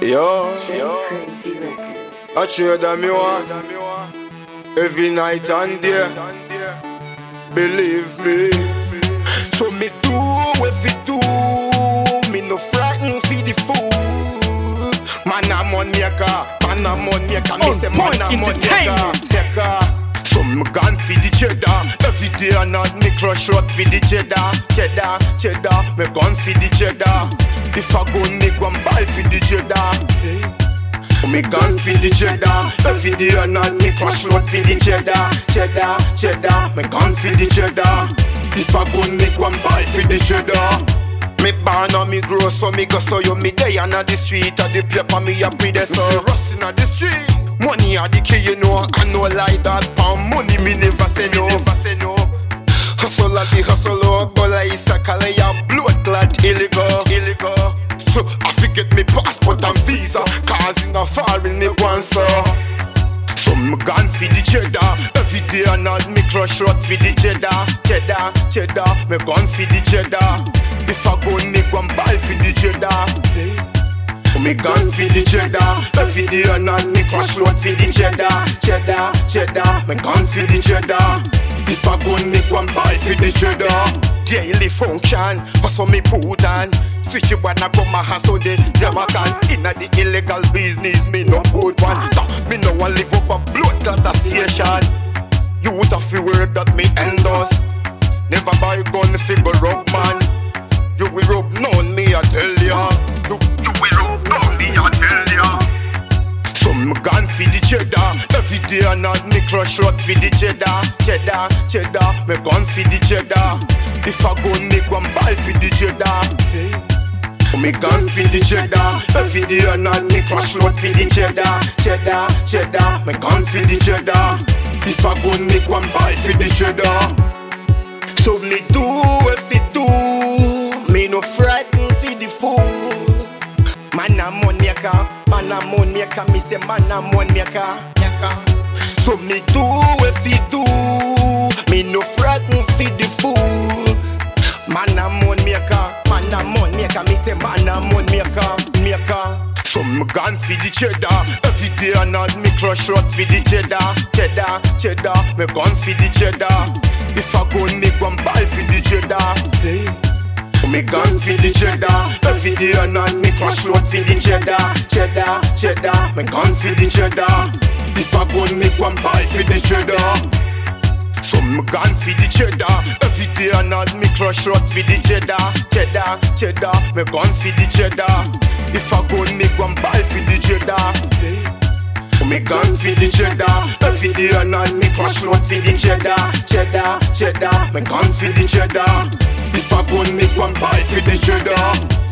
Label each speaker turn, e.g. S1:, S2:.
S1: Yo,
S2: Crazy Records.
S1: I trade that me want every night and day. Believe me. So me do if it do. Me no frightened for the fool. Man a money maker, man a money maker. Me say man a money maker. So me gone for the cheddar. Every day and night me crush out for the cheddar. Cheddar, me gone for the cheddar. If I go nigga and buy for the cheddar. Me gone for the cheddar. Every day and night me crush out for the cheddar. Me gone for the cheddar. If I go nigga and buy for the cheddar. Me born and me grow so me go so you me day and the street of the paper me a predecessor. Me rustin' at the street. Money are the key, you know. I know like that. Pound money, me never say no. Hustle at the hustle, but like it's a color, blood clot, illegal. So I forget me passport and visa, cause in a foreign me want so. So me gone for the cheddar. Every day and night me crush out for the cheddar. Me gone for the cheddar. If I go nigga and buy for the cheddar. Me gone for the cheddar. Every day and night me crush out for the cheddar. Me gone for the cheddar. If I go nigga and buy for the cheddar. Daily function, hustle me put on. Switch it when I come my house on the Jamaican. Inna the illegal business, me no put one. Me no one live up a blood clot station. You would have to word that me endorse. Never buy gun figure up man. You will rub none me I tell ya. You will rub none me I tell ya. So me gone for the cheddar. Every day and night me crush out for the cheddar. Me gone for the cheddar. If I go nigga and buy for the cheddar. Me gone for the cheddar. Every day and night me crush out for the cheddar. Me gone for the cheddar. If I go nigga and buy for the cheddar. So me do if it do. Me no frightened for the fool. Man a money maker, me say man a money maker. So me do if it do. Me no frightened for the fool. Man a money maker, me say man a money maker. So me gone for the cheddar. Every day and night me crush out for the cheddar. Me gone for the cheddar. If I go nigga and buy for the cheddar. Me gone for the cheddar. Every day and night me crush out for the cheddar. Me gone for the cheddar. If I go nigga and buy for the cheddar. So me gone for the cheddar. Every day and night me crush out for the cheddar. Me gone for the cheddar. If I go nigga and buy for the cheddar. Me gone for the cheddar. Every day and night me crush out for the cheddar. Me gone for the cheddar. If I go nigga and buy for the cheddar.